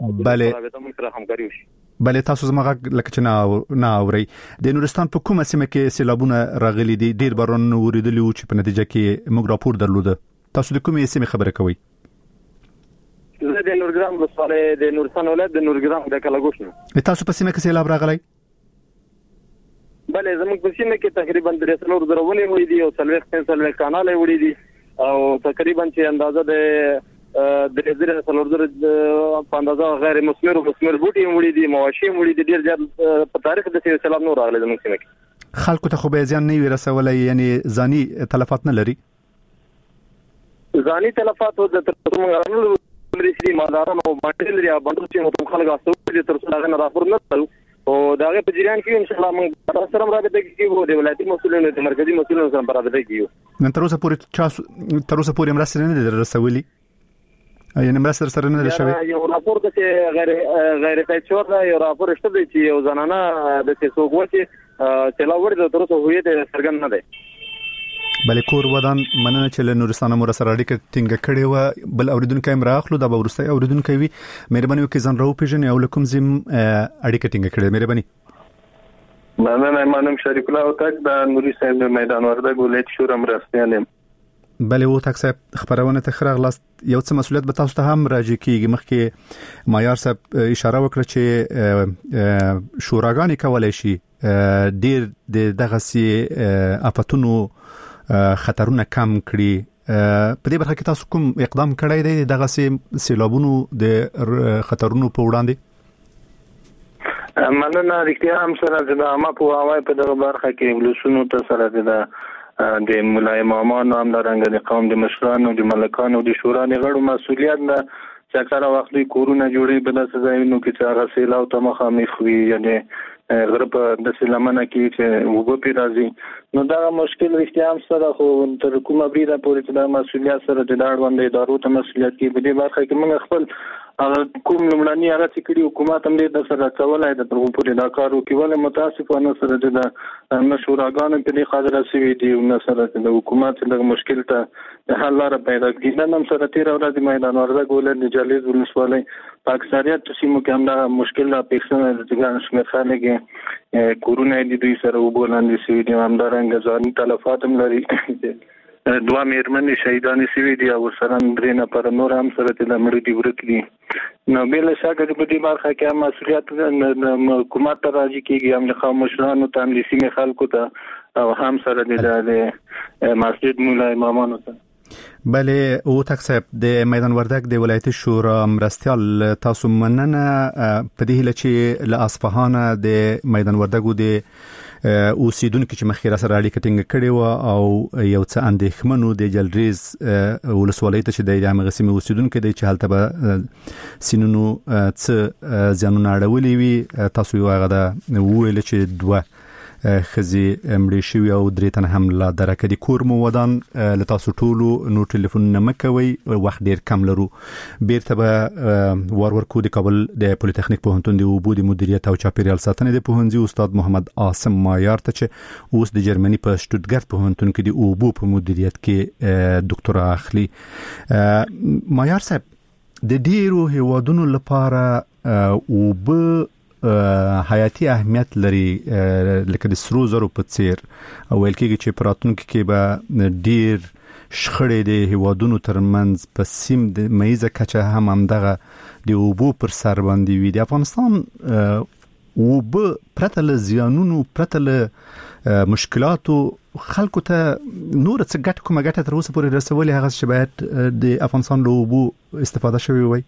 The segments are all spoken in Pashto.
بله موږ سره همکاري وشي. بله تاسو زموږ لکه چې نه اوري د نورستان په کومه سیمه کې سیلابونه راغلي دي ډیر باران وریدلی او چې په نتیجه کې موږ راپور درلوده تاسو د کومې سیمه خبره کوي؟ زه د نورګرام ولسوالۍ د نورستان ولایت د نورګرام د کلاګوش نه. تاسو په سیمه کې سیلاب راغلی؟ بله زموږ په سیمه کې تقریبا 300 درونه وړي دي او 350 کاناله وړي دي او تقریبا چې اندازه د 3000 په اندازه غیر مثمر او مثمر بوټي وړي دي مواشي وړي دي ډیر زیات په تاریخ د سیلاب نور راغلي زموږ سیمه کې. خلکو ته خو به ځان نه ورسولای یعنی ځاني تلفات نه لري؟ ځاني تلفات د ترڅو رسېدي مالدارانو باندې لري باندې چې نو خلک تاسو د ترڅو هغه راپور نه کړو او داغه په جریان کې ان شاء الله موږ سره رابطه کوو د ولایتي مسؤلینو د مرکزی مسؤلینو سره رابطه کوو. نن تر اوسه پورې مرسته نه ده رسولي یعنی مرسته سره نه ده شوی یو راپور د غیر تایید دا یو راپور شته چې یو ځنانه د څوګوتي چې لا ورته تر اوسه هویت څرګند نه ده. بلې کور ودان مننه چې له نورستان مو سره اړیکه ټینګه کړې و بل اوریدونکو هم راخلو دا به ورسته اوریدونکو وي مهرباني وکړئ ځان راو پیژنې او لکم زم اړیکه ټینګه کړې مهرباني. مننه مانم شریف الله وتک د نوري صاحب د میدان وردګ ولایت شورا مرستيالم. بلې و تک صاحب خبرونه تخرغ لاست یو څه مسؤلیت به تاسو ته هم راځي کیږي مخکې معیار صاحب اشاره وکړه چې شوراګانې کولای شي ډیر دغه سي افتونو خطرونه کم کړي په دې برخه کې تاسو کوم اقدام کړی دی دغه سیلابونو د خطرونو په وړاندې؟ مننه رښتیا هم سره د عامه په هواي په دغه برخه کې ولسونو ته سره د ملای امامان هم درنګ د قوم د مشرانو د ملکانو د شورا د غړو مسؤلیت نه چې کله وخت کورونه جوړي په داسې ځایونو کې چې هغه سیلاب ته مخامخ وي یعنی غرب د سلامانه کې چې وګو پی راځي نو دا مشکل رښتیا هم سره خو تر کومه بریده پورې چې د مسؤلیت سره د اړوند ادارو ته مسؤلیت کې په دې برخه کې موږ خپل کوم لمړنی هغه چې کړي حکومت هم دې د سره کولای د ترغو پورې دا کار وکړي ولې متاسفانه سره د مشورګانو په دې خاطر سوي دي نو سره د حکومت د مشکل ته حل لاره پیدا کړي نن هم سره تیر ورځ میدان وردګ ولې د جالیز ولسوالۍ په اکثریت سیمو کې هم دا مشکل لا پیښنه د ځان شمیر خلک کورونه دي دوی سره وبولاندې سوي دي هم درنګ ځاني تلفات هم لري دوه میرمنې شهیدانې شوي دي او سره درې نفر نور هم سره د مړي دي ورک دي نو بل شک د په دې برخه کې هم مسؤلیت حکومت ته راځي کېږي هم د خاموشانو ته هم د سیمې خلکو ته او هم سره د مسجد مولا امامانو ته. بله او تک صاحب د میدان وردګ د ولایتي شورا مرستيال تاسو مننه په دې هله چې له اصفهان د میدان وردګ د اوسیدونکو چې مخکې سره اړیکه ټینګه کړې و او یو څه اندېښمنو د جلریز ولسوالۍ ته چې د هغه سیمې اوسیدونکو د چې حالت به سینونو څه ځانونه اړولې وي تاسو یو هغه د ویل چې دوه خزي مړي شوی او درې تن هم لا درکه دي کور مو ودان له تاسو ټولو نو ټلیفون نه مکوي وخت ډیر کم لرو بیرته به ورکو د کابل د پولیټیکنیک پوهنتون د وبو د مدیریت او چاپیریال ساتنې د پوهنځي استاد محمد عاصم مایار ته چې اوس د جرمني په شټوتګارت پوهنتون کې د وبو په مدیریت کې ډاکټورا اخلي. مایار صاحب د ډیرو هیوادونو لپاره وبو حیاتي اهمیت لري لکه د سرو زرو په څیر او ویل کېږي چې پراتونکو کې به ډیر شخړې د هیوادونو ترمنځ په سیم د مېزه کچه هم دغه د وبو پر سر باندې وي. د افغانستان وبو پرته له زیانونو پرته له مشکلاتو خلکو ته نور څه ګټه کومه ګټه تر اوسه پورې رسولې هغه چې باید د افغانستان له وبو استفاده شوی وي.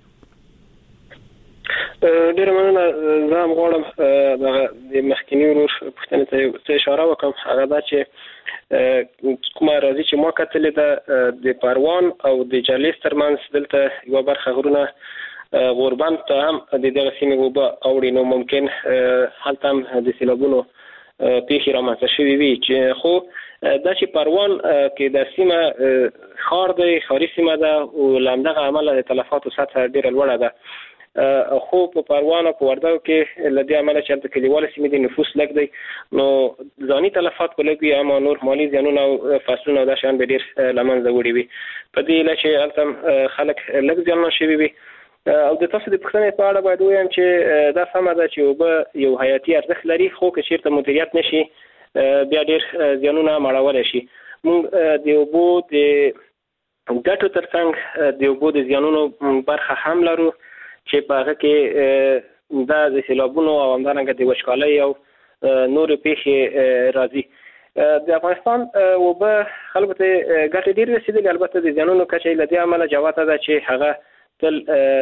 ډیر مننه زه هم غواړم د مخکینی ورور پوښتنې ته اشاره وکړم هغه دا چې کومه راځي چې ما کتلې ده د پروان او د جالیس ترمنځ دلته یو برخه غرونه غوربند ته هم د دغه سیمې وبا اوړي نو ممکن هلته هم د سیلابونو پیښې رامنځته شوي وي چې خو دا چې پروان کې د سیمه ښار دی ښاري سیمه ده او له همدغه امله د تلفاتو سطحه ډېره لوړه ده خو په پروان او په وردګو کې له دې امله چې هلته کلیواله سیمې د نفوس لږ دی نو ځاني تلفات به لږ وي اما نور مالي زیانونه او فصلونه او دا شیان به ډېر له منځه وړي وي په دې هیله چې هلته خلک لږ زیانمن شوي وي او د تاسو د پوښتنې په اړه باید وایم چې دا سمه ده چې اوبه یو حیاتي ارزښت لري، خو که چیرته مدیریت نشي بیا ډېر زیانونه مړولی شي. موږ د اوبو د ګټو ترڅنګ د اوبو د زیانونو برخه هم لرو چې په هغه کې دا د سیلابونو او همدارنګه د وچکالۍ او نورې پیښې راځي. د افغانستان اوبه خلکو ته ګټې ډېرې رسېدلې، البته د زیانونو کچه یې له دې امله جوته ده چې هغه تل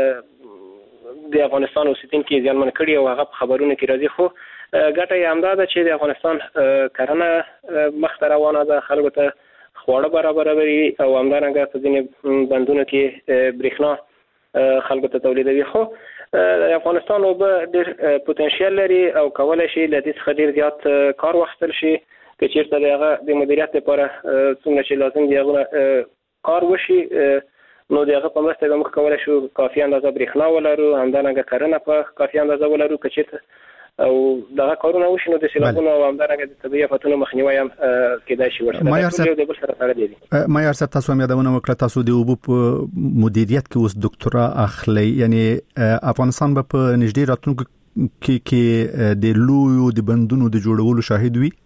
د افغانستان اوسېدونکي زیانمن کړي او هغه په خبرونو کې راځي. خو ګټه یې همدا ده چې د افغانستان کرنه مخ ته روانه ده، خلکو ته خواړه برابروي او همدارنګه په ځینې بندونو کې برېښنا خلکو ته تولیدوي. خو د افغانستان اوبه ډېر پوتنشیل لري او کولی شي له دې څخه ډېر زیات کار واخیستل شي که چیرته د هغه د مدیریت لپاره څومره چې لازم دي هغه کار وشي، نو د هغه په مرسته به موږ کولی شو کافي اندازه برېښنا ولرو، همدارنګه کرنه په کافي اندازه ولرو. که چیرته او دغه کارونه وشي نو د سیلابونو او همدارنګه د طبیعي آفتونو مخنیوی هم کېدای شي ورسره. ټول یو د بل سره تړلي دي. معیار صاحب، تاسو هم یادونه وکړه تاسو د اوبو په مدیریت کې اوس ډاکټرا اخلي، یعنی افغانستان به په نږدې راتلونکي کې د لویو د بندونو د جوړولو شاهد وي.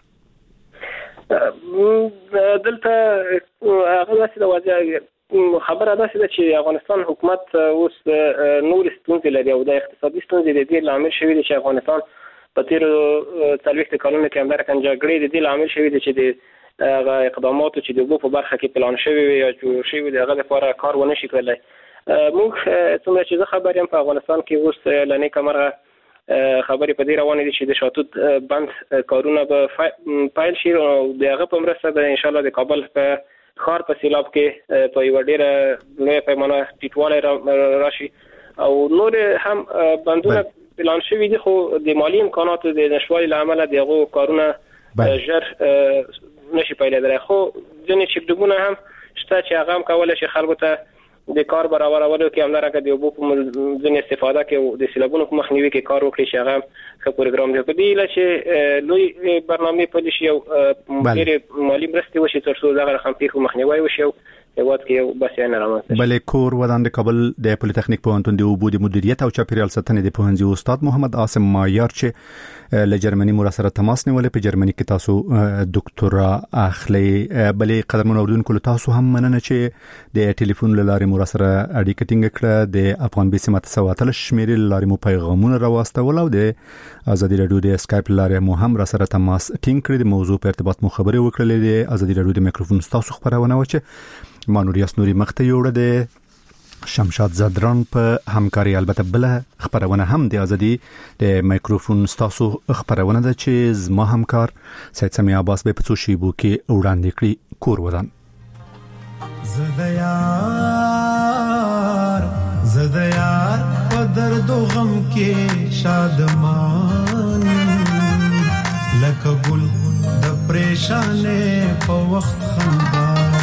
دلته هغه داسې د واضح خبره داسې ده چې افغانستان حکومت اوس نور ستونزې لري او د اقتصادي ستونزې د دې لامل شوی دی چې افغانستان په تیرو 40 کلونو کې همدارنګه جګړې د دې لامل شوی دی چې د هغه اقداماتو چې د اوبو په برخه کې پلان شوی وي یا جوړ شوی دی هغه لپاره کار ونه شي کړلی. موږ څومره چې زه خبر یم په افغانستان کې اوس له نیکه مرغه خبرې په دې روانې دي چې د شاتوت بند کارونه به پیل شي او د هغه په مرسته به انشاءالله د کابل په ښار په سیلاب کې په یوه ډېره لویه پیمانه ټیټوالی راشي او نور هم بندونه پلان شوي دي، خو د مالي امکاناتو د نشتوالي له امله د هغو کارونه ژر نشي پیلېدلی. خو ځینې چکډګونه هم شته چې هغه هم کولی شي خلکو ته د کار برابرولو کې همدارنګه د اوبو په ځینې استفاده کې او د سیلابونو په مخنیوي کې کار وکړي چې هغه ښه پروګرام دی. په دې هیله چې لوی برنامې پلي شي او ډېرې مالي مرستې وشي تر څو دغه رقم پیښو مخنیوی وشي او هیواد کې یو بسیاینه رامنځته شي. بلې کور ودان د کابل د پولیټیکنیک پوهنتون د اوبو د مدیریت او چاپیریال ساتنې د پوهنځي استاد محمد عاصم مایار چې له جرمني مو سره تماس نیولې په جرمني کې تاسو ډاکټرا اخلي. بلې قدرمن اوردونکو تاسو هم مننه چې د ټلیفون لارې مو سره اړیکه ټینګ کړه، د افغان بي سي ماته سواتل شمیرې لارې مو پیغامونه راوستول او د ازادي رادیو د اسکایپ لارې مو هم سره تماس ټینګ کړی. د موضوع په ارتباط مو خبرې وکړلې. د ازادي رادیو د میکروفون تاسو خبرونه و چې مانوریاس نوري مخته یوړه د شمشاد زدران په همکاري. البته بل خبرونه هم د ازادي د میکروفون تاسو خبرونه ده چې زما همکار سید سمی عباس به په څو شیبو کې وړاندې کړی. کور ودان زدیار په درد او غم کې شادمان لکه ګل د پریشانې په وخت خندان.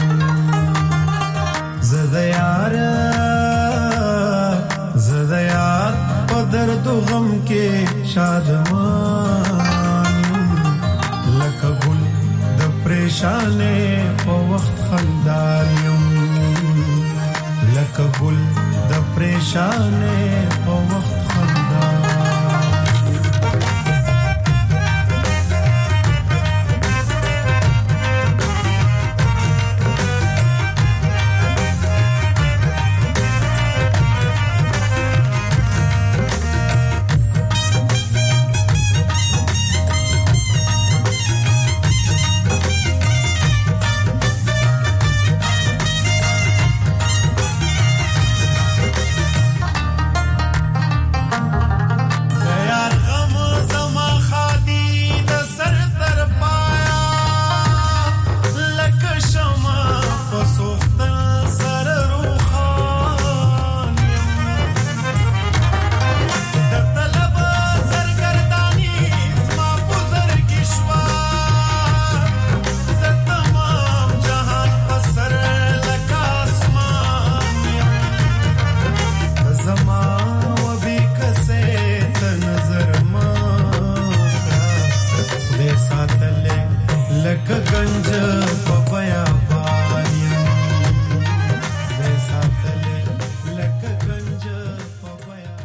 زدیار په درد و غم کې شادمان لکه ګل د پریشانې په وخت خندان یم، لکه ګل د پریشانې په وخت خندان. لکه گنج